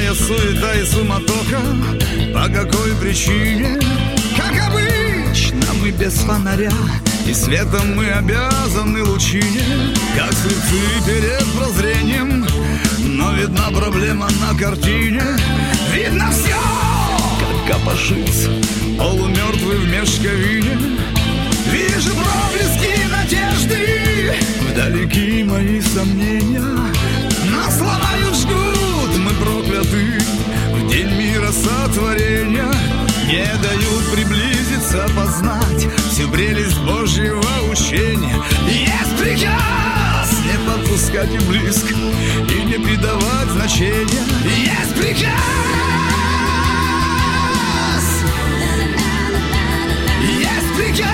Вечерняя суета и суматоха. По какой причине? Как обычно, мы без фонаря, и светом мы обязаны лучине. Как слепцы перед прозрением, но видна проблема на картине. Видно все, как копошится полумертвый в мешковине. Вижу проблески надежды, вдалеке мои сомнения. Нас ломают, жгут, мы прокляты в день мира сотворения. Не дают приблизиться, познать всю прелесть Божьего учения. Есть приказ не подпускать и близко, и не придавать значения. Есть приказ, есть приказ.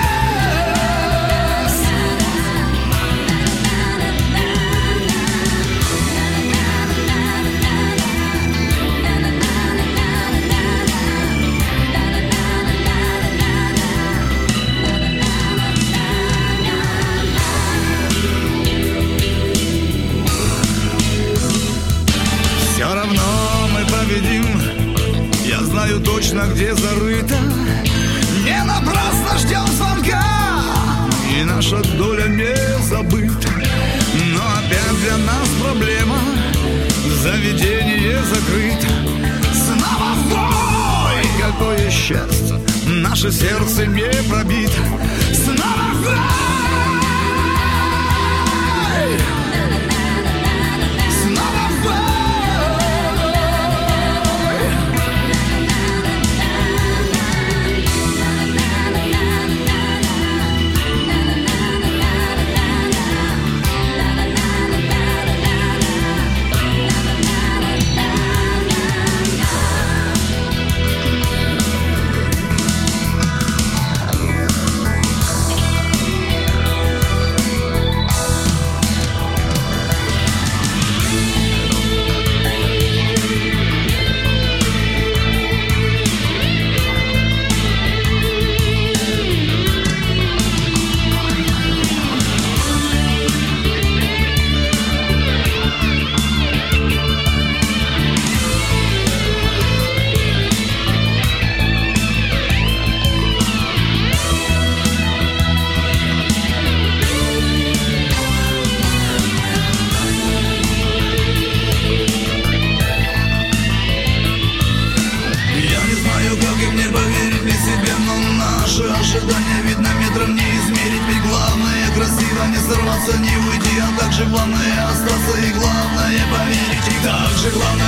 Все равно мы победим, я знаю точно, где зарыто. Не напрасно ждем звонка, и наша доля не забыта. Но опять для нас проблема, заведение закрыто. Снова в бой, какое счастье, наше сердце не пробито. Снова в бой. Ожидания видно метром не измерить. Ведь главное красиво не сорваться, не уйти, а также главное остаться. И главное поверить, и также главное